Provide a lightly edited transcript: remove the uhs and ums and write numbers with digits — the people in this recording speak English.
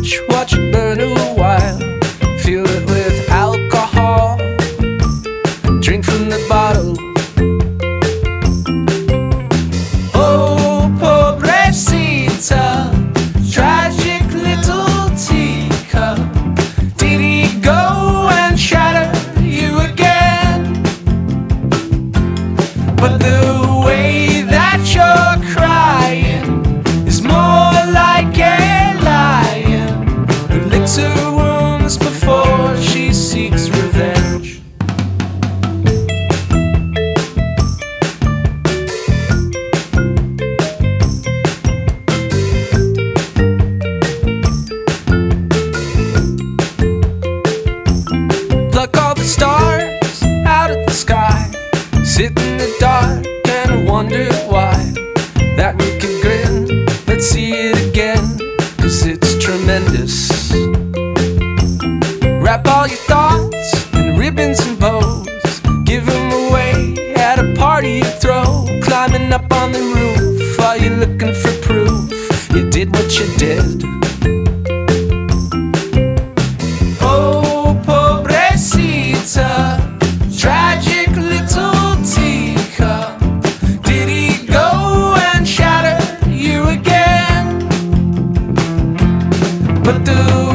match, watch it burn a while. Fill it with alcohol and drink from the bottle. Oh, pobrecita, tragic little teacup. Did he go and shatter you again? But the way that you're crying is more like a lion who licks her wounds before she seeks revenge. Pluck all the stars out of the sky, sit in the dark and wonder why. That wicked grin, let's see it again, 'cause it's tremendous. Wrap all your thoughts in ribbons and bows, give them away at a party you throw. Climbing up on the roof, are you looking for proof you did what you did? Oh, pobrecita, tragic little teacup. Did he go and shatter you again? But the